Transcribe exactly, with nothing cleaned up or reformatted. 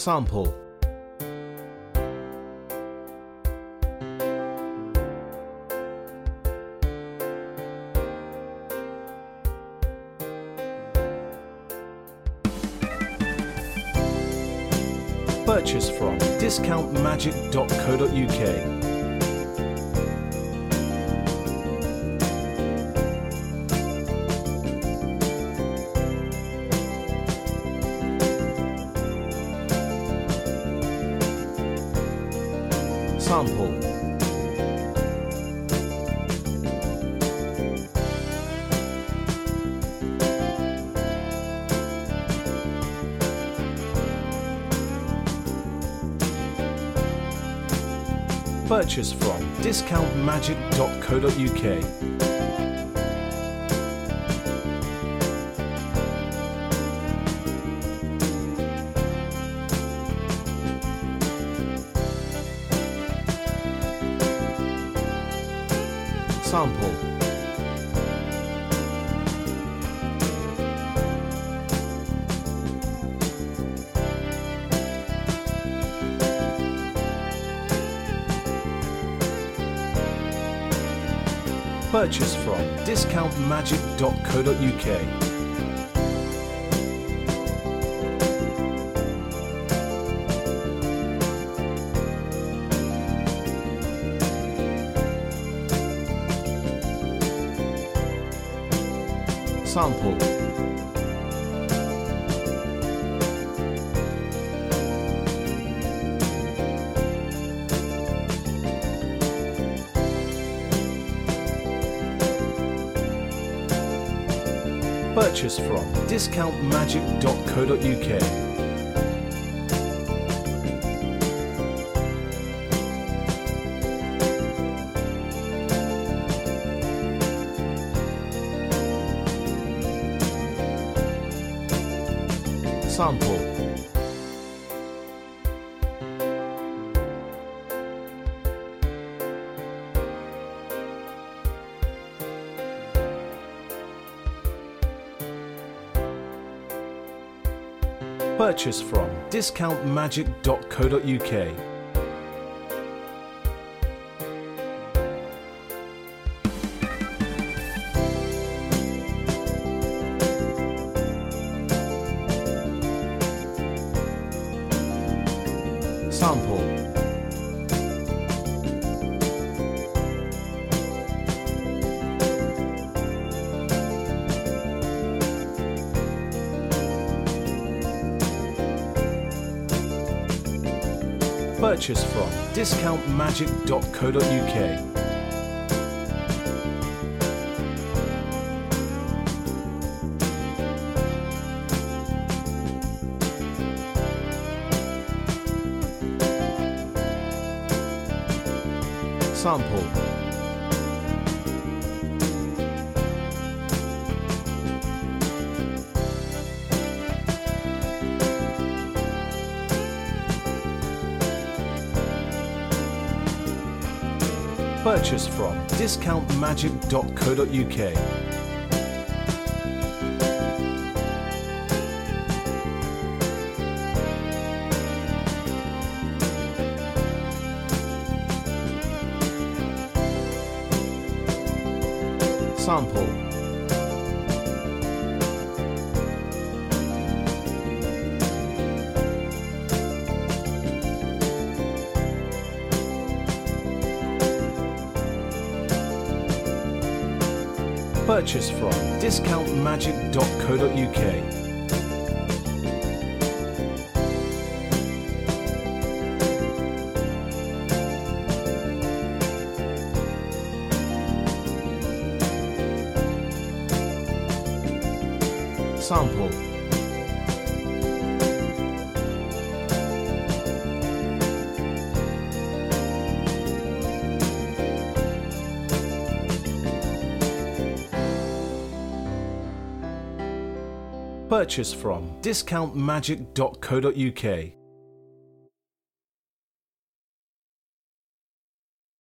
Sample. Purchase from discount magic dot co dot U K. Sample. Purchase from discount magic dot co dot U K. Sample. Purchase from discount magic dot co dot U K. Sample. Purchase from discount magic dot co dot U K. Sample. Purchase from discount magic dot co dot U K. Sample. Purchase from discount magic dot co dot U K. Sample. Purchase from discount magic dot co dot U K. Sample. Purchase from discount magic dot co dot U K. Sample. Purchase from discount magic dot co dot U K.